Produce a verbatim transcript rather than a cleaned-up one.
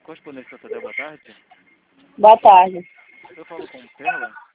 Correspondente Tadeu, boa tarde. Boa tarde. Eu falo com Perla?